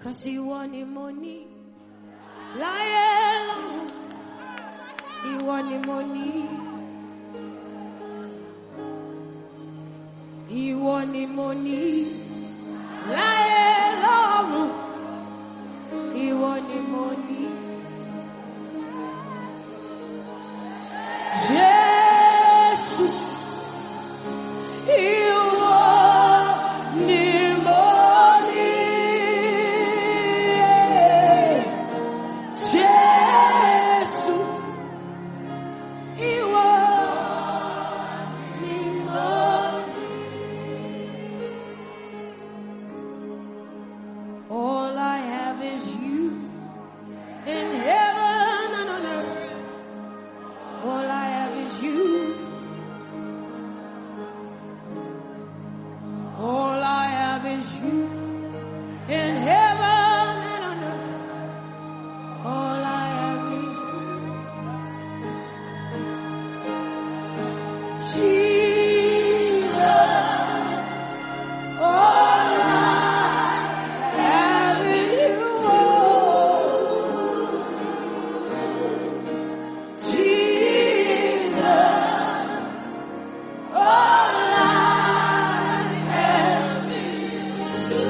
'cause you want the money. Lion, you want the money. You want the money. Lion, you want the money. Jesus, you want the money. Jesus, you want the money. All I have is you in heaven and on earth. All I have is you. All I have is you in heaven and on earth. All I have is you. Jesus. All I have is you. Jesus. All I have is you.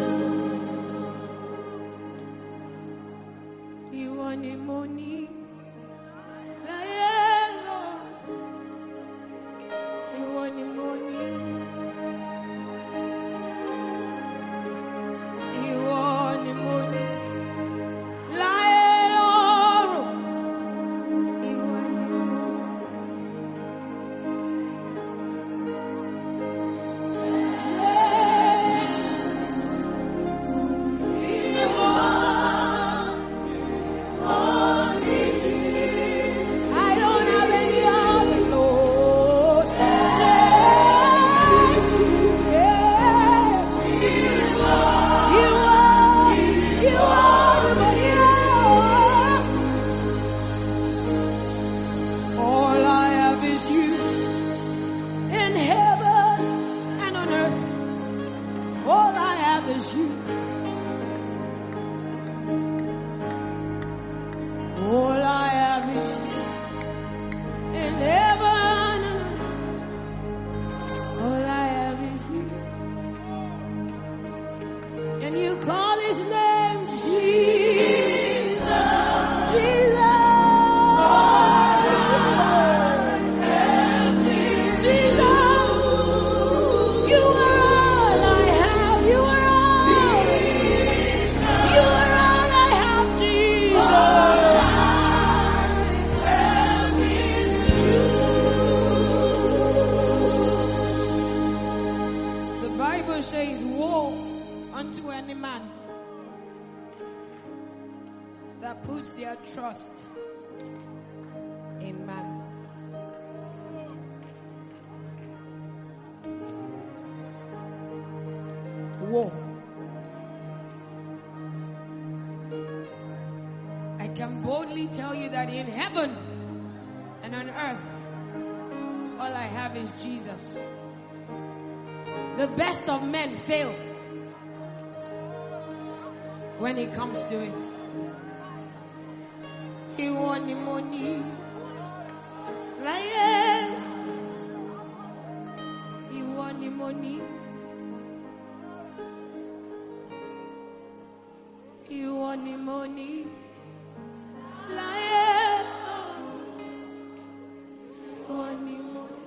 You want the money? You want the money? You want the money? You want the I don't have any other, Lord. You are the money. All I have is you in heaven and on earth. All I have is you. All I have is you in heaven and on earth. All I have is you. And you call his name Jesus. Jesus. Jesus. You are all I have. You are all. You are all I have, Jesus. The Bible says, woe unto any man that puts their trust in man. Woe. I can boldly tell you that in heaven and on earth, all I have is Jesus. The best of men fail when it comes to it. You want the money, lion. You want the money. You want the money, lion. You want the money.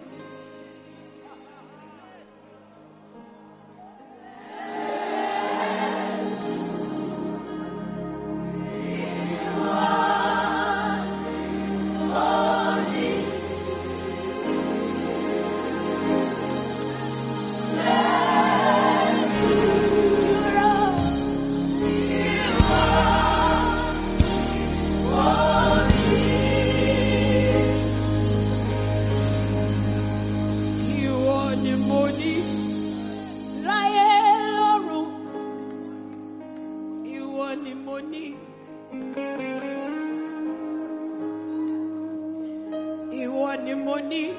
want the money.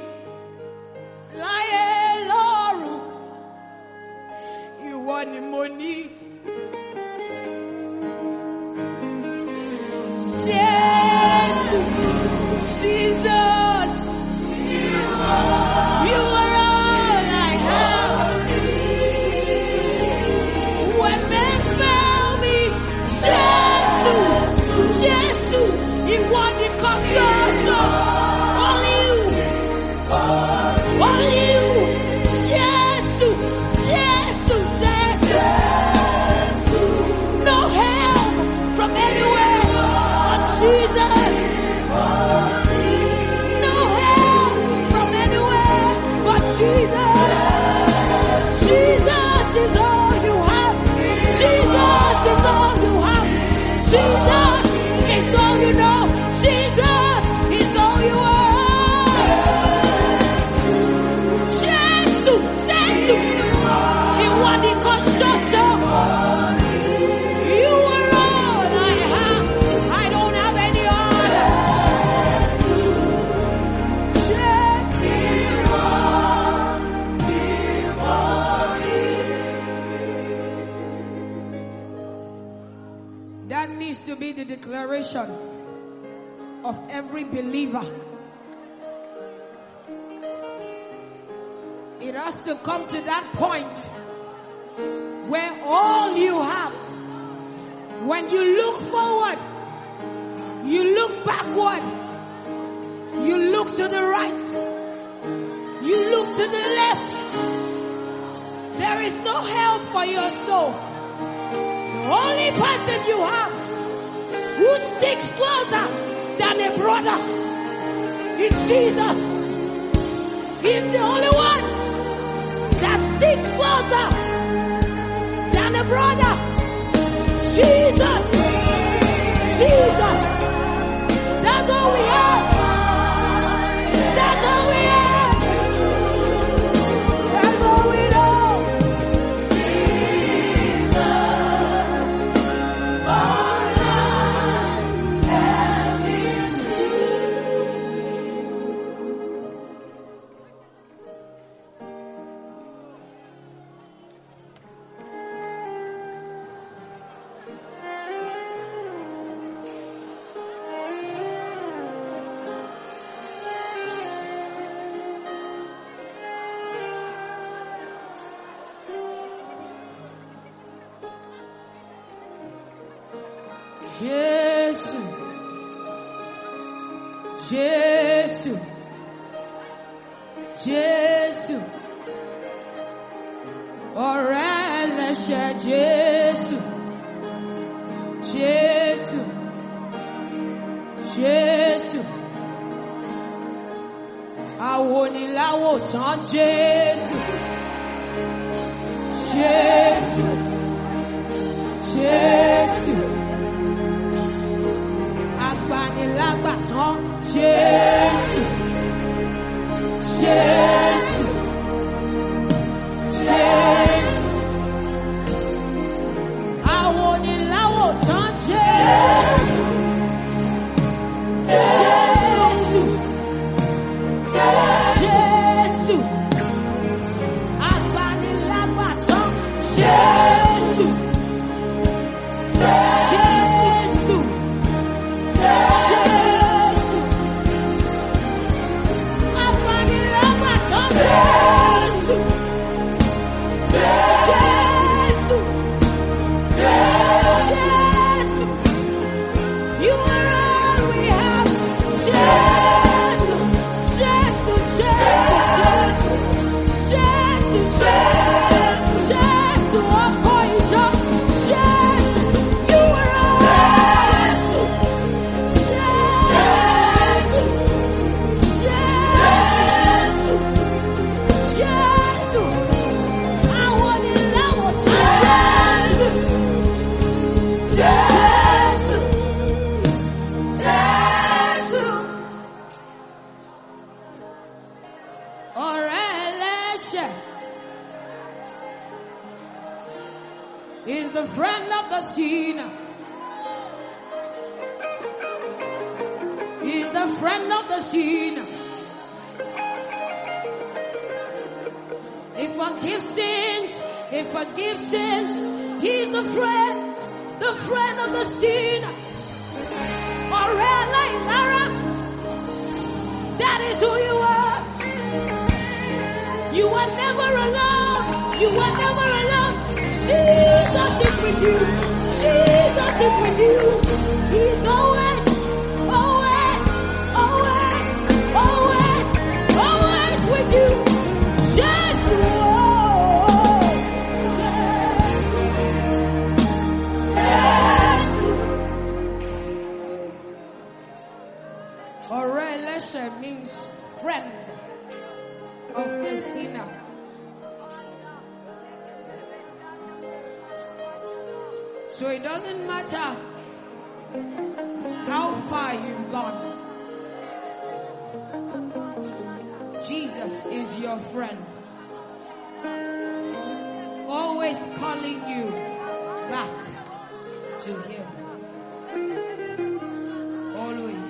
Lion Lord, you want the money. Jesus, you are all I have. When men fail me, Jesus, He won the consortium. Only you, Jesus, no help from anywhere but Jesus. No help from anywhere but Jesus. Jesus is all you have. Jesus is all you have. Jesus is all you know. Jesus is all you are. Jesus, He won the construction. You are all I have. I don't have any other. That needs to be the declaration of every believer. It has to come to that point where all you have, when you look forward, you look backward, you look to the right, you look to the left, there is no help for your soul. The only person you have who sticks closer than a brother is Jesus. He's the only one that sticks closer than a brother. Jesus. That's all we have. That's all we have. That's all we know. Jésù, ọ̀rẹ́ ẹlẹ́ṣẹ̀ Jésù, àwòníláwòtán Jésù, agbanilágbàtán Jésù, àwòníláwòtán Jésù, agbanilágbàtán Jésù, is the friend of the sinner. He's the friend of the sinner. He forgives sins. He's the friend of the sinner. Ọ̀rẹ́ aláìlára, is who you are. You are never alone. You are never alone. Jesus is with you. Jesus is with you. He's always, always, always, always, always with you. Just Orelesha means friend of the sinner. So it doesn't matter how far you've gone. Jesus is your friend. Always calling you back to Him. Always.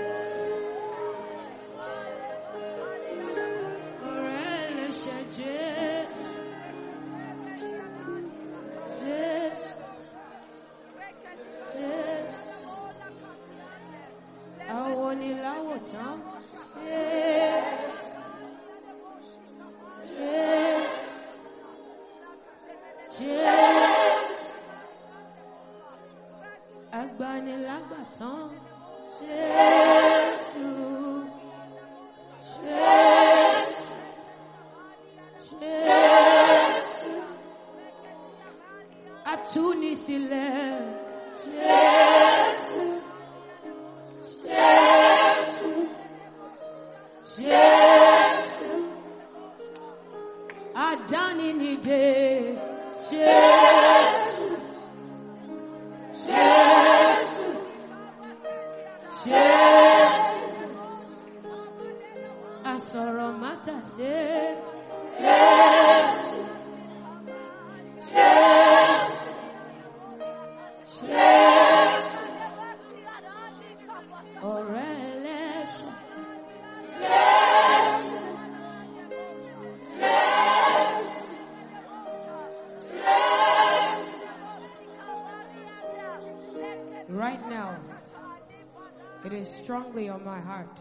Right now, it is strongly on my heart.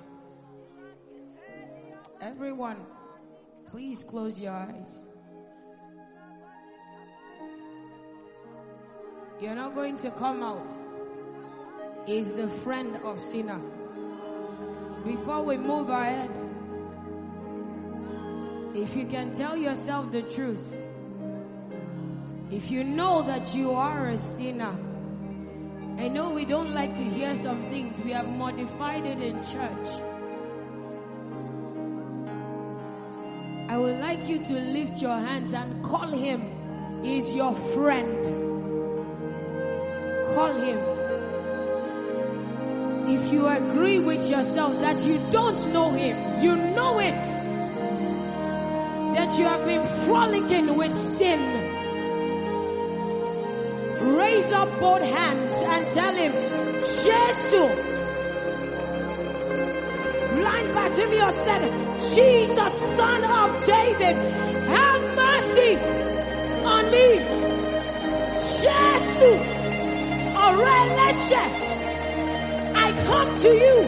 Everyone, please close your eyes. You're not going to come out. Is the friend of sinner. Before we move ahead, if you can tell yourself the truth, if you know that you are a sinner, I know we don't like to hear some things. We have modified it in church. I would like you to lift your hands and call Him. He is your friend. Call Him. If you agree with yourself that you don't know Him, you know it, that you have been frolicking with sin, raise up both hands and tell Him, Jesus. Blind Bartimaeus said, Jesus, Son of David, have mercy on me. Jesus, Orelesha, I come to you.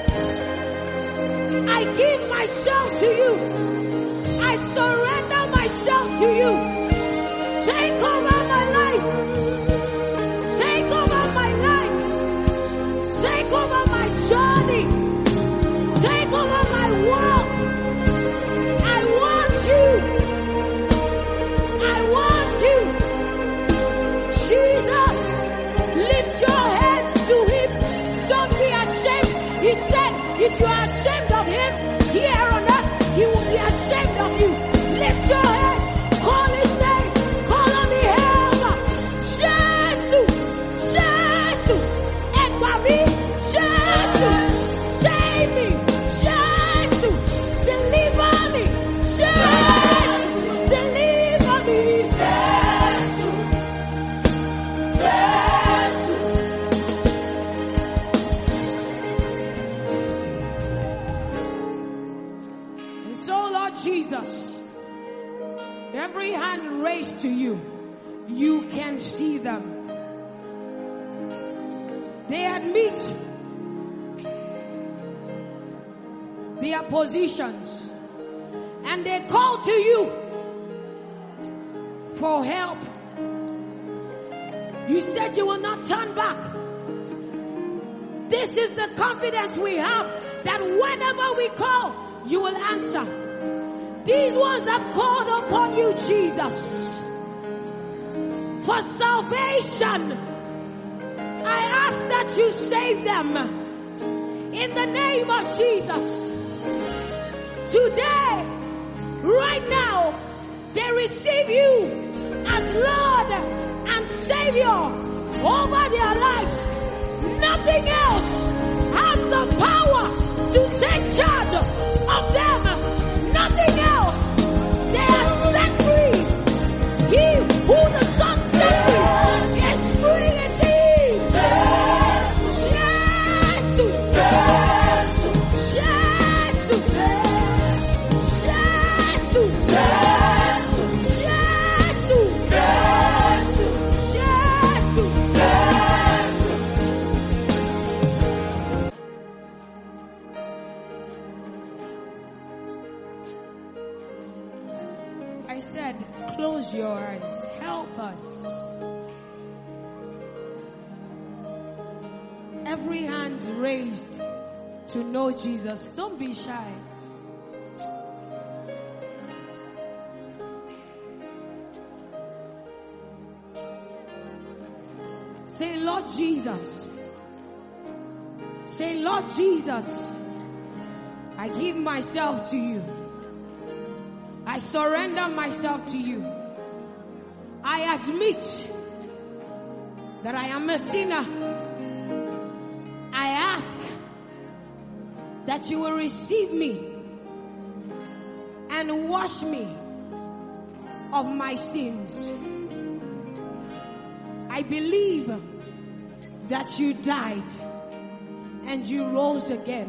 I give myself to you. I surrender myself to you. Take over my life. Take over my life. Take over my journey. Take over my walk. I want you. I want you. Jesus, lift your hands to Him. Don't be ashamed. He said, if you are ashamed of Him, here on earth, He will be ashamed of you. Lift your hands. Call His name. Call on the help. Jesus. Jesus. Ekwabi. Jesus. Save me. Jesus. Deliver me. Jesus. Deliver me. And so, Lord Jesus, every hand raised to you, you can see them. They admit they their positions and they call to you for help, you said you will not turn back. This is the confidence we have, that whenever we call, you will answer. These ones have called upon you, Jesus, for salvation. I ask that you save them in the name of Jesus. Today, right now, they receive you as Lord and Savior over their lives. Nothing else has the power to take charge of them. Nothing else. They are set free. He who the Son set free is free indeed. Jesus. I said, close your eyes. Help us. Every hand raised to know Jesus. Don't be shy. Say, Lord Jesus. Say, Lord Jesus, I give myself to you. I surrender myself to you. I admit that I am a sinner. I ask that you will receive me and wash me of my sins. I believe that you died and you rose again.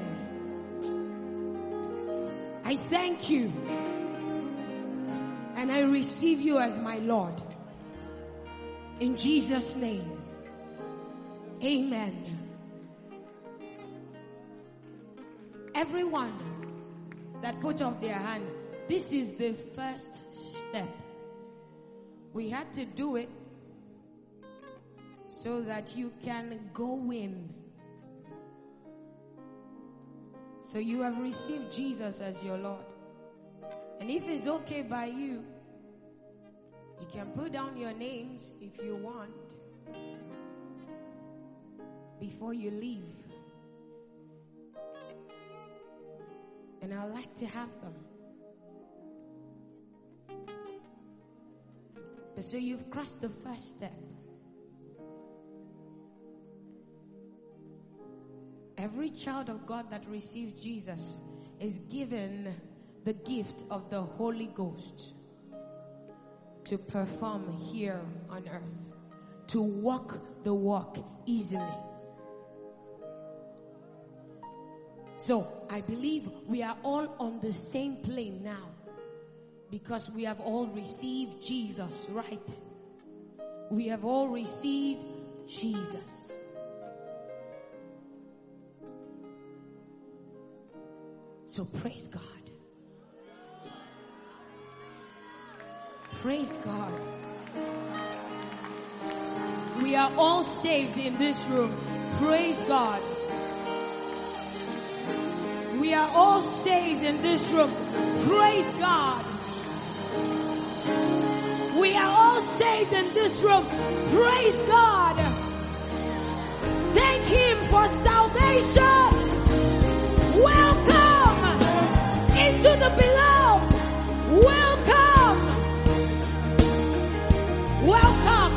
I thank you and I receive you as my Lord. In Jesus' name, amen. Everyone that put up their hand, this is the first step. We had to do it so that you can go in. So you have received Jesus as your Lord. And if it's okay by you, you can put down your names if you want before you leave. And I'd like to have them. But so you've crossed the first step. Every child of God that receives Jesus is given the gift of the Holy Ghost to perform here on earth, to walk the walk easily. So I believe we are all on the same plane now, because we have all received Jesus, right? We have all received Jesus. So praise God. Praise God. We are all saved in this room. Praise God. We are all saved in this room. Praise God. We are all saved in this room. Praise God. Thank Him for salvation. Welcome into the beloved. Welcome. Welcome.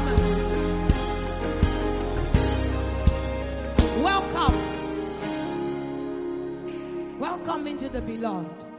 Welcome. Welcome into the beloved.